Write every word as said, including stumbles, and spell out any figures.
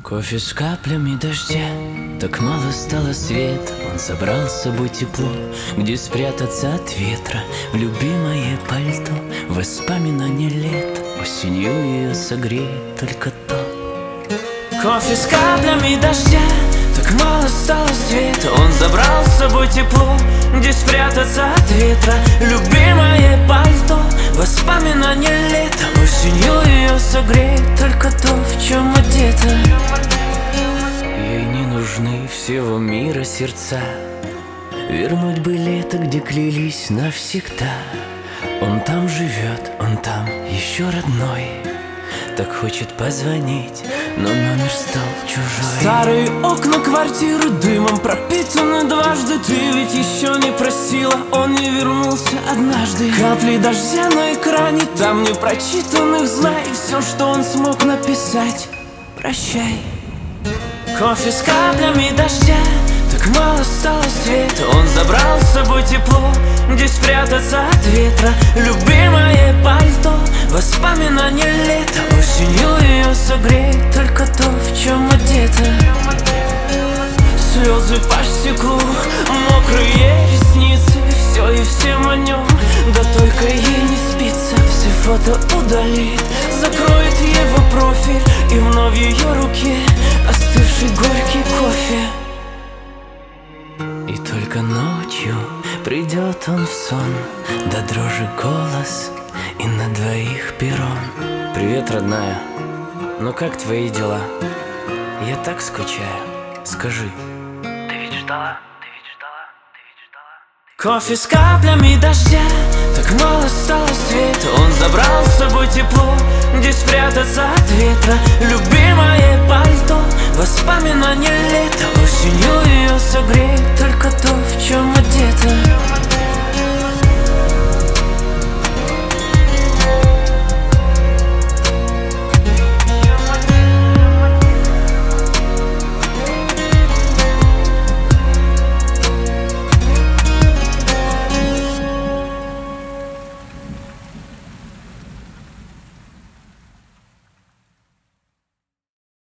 Кофе с каплями дождя, так мало стало света. Он забрал с собой тепло, где спрятаться от ветра. В любимое пальто, воспоминания лет. Осенью ее согреет только то. Кофе с каплями дождя, так мало стало света. Он забрал с собой тепло, где спрятаться от ветра. Любимое пальто, воспоминания лета. Осенью ее согреет только то, в чем одета. Ей не нужны всего мира сердца. Вернуть бы лето, где клялись навсегда. Он там живет, он там еще родной. Так хочет позвонить, но номер стал чужой. Старые окна квартиры дымом пропитаны дважды. Ты ведь еще не просила, он не вернулся однажды. Капли дождя на экране, там не прочитанных знай. Все, что он смог написать, прощай. Кофе с каплями дождя, так мало стало света. Он забрал с собой тепло, где спрятаться от ветра. Любимое пальто, воспоминания лета. Осенью ее согреет только то, в чем одета. Слезы по стеклу, мокрые ресницы. Все и всем о нем, да только ей не спится. Все фото удалит, закроет его профиль. И вновь в ее руке остывший горький кофе. И только ночью придет он в сон, да дрожи голос, и на двоих перрон. Привет, родная, ну как твои дела? Я так скучаю, скажи. Ты ведь ждала, ты ведь ждала, ты ведь ждала. Кофе с каплями дождя, так мало стало света. Он забрал с собой тепло, где спрятаться от ветра. Любимое пальто, воспоминания лета. Осенью ее согреет только то, в чем